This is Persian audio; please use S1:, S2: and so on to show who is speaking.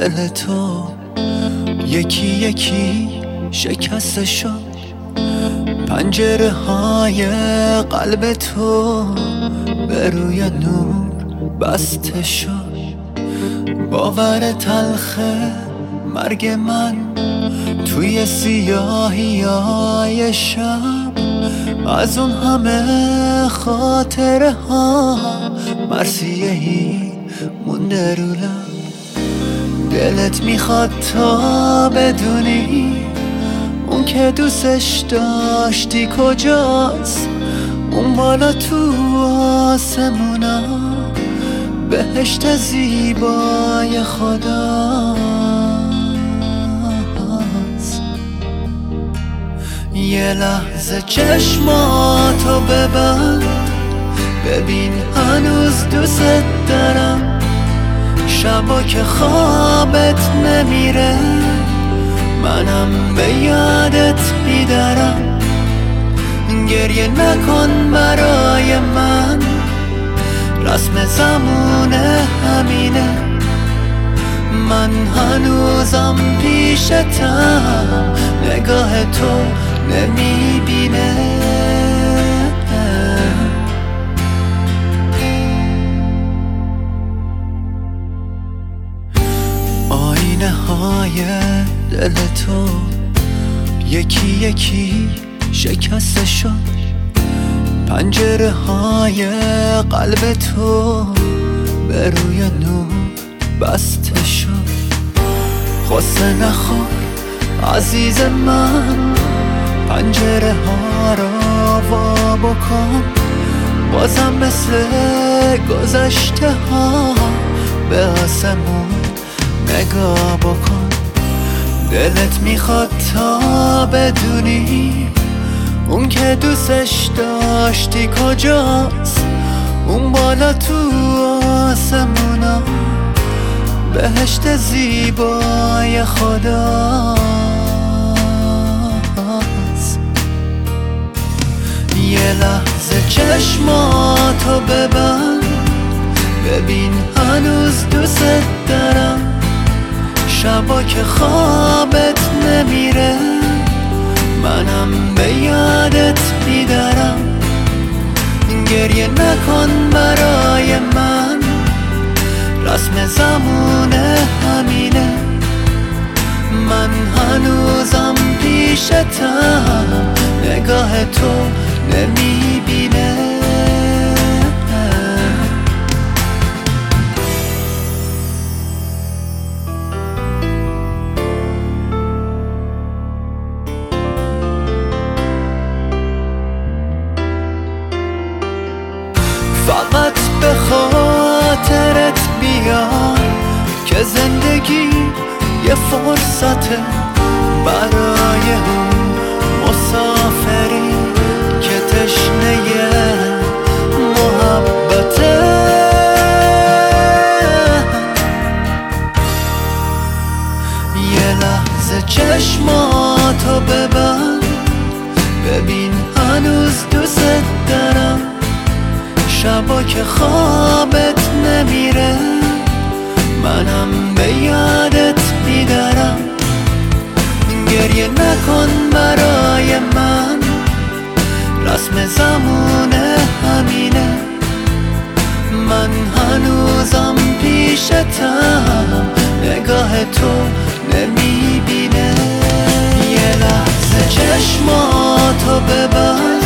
S1: دل تو یکی یکی شکسته شد، پنجره های قلب تو به روی نور بسته شد. باور تلخ مرگ من توی سیاهی های شب، از اون همه خاطره ها مرثیه‌ای مونده رو لب. دلت میخواد تا بدونی اون که دوستش داشتی کجاست، اون بالا تو آسمونا بهشت زیبای خداست. یه لحظه چشماتو ببند، ببین هنوز دوست دارم. شبا که خوابت نمیره منم به یادت میدارم. گریه نکن برای من، رسم زمونه همینه. من هنوزم پیشتم، نگاه تو نمیبینه. آینه های دل تو یکی یکی شکسته شد، پنجره های قلب تو به روی نور بسته شد. غصه نخور عزیز من، پنجره ها را وا بکن. بازم مثل گذشته ها به آسمون نگاه بکن. دلت میخواد تا بدونی اون که دوستش داشتی کجاست، اون بالا تو آسمونا بهشت زیبای خداست. یه لحظه چشماتو ببند، ببین هنوز دوست دارم. شبا که خوابت نمیره منم به یادت میدارم. گریه نکن برای من، رسم زمونه همینه. من هنوزم پیشتم، نگاه تو نمیبینه. فقط به خاطرت بیار که زندگی یه فرصته برای اون مسافری که تشنه محبته. یه لحظه چشماتو ببند، ببین هنوز دوست دارم. شبا که خوابت نمیره منم به یادت میدارم. گریه نکن برای من، رسم زمونه همینه. من هنوزم پیشتم، نگاه تو نمیبینه. یه لحظه چشماتو ببند،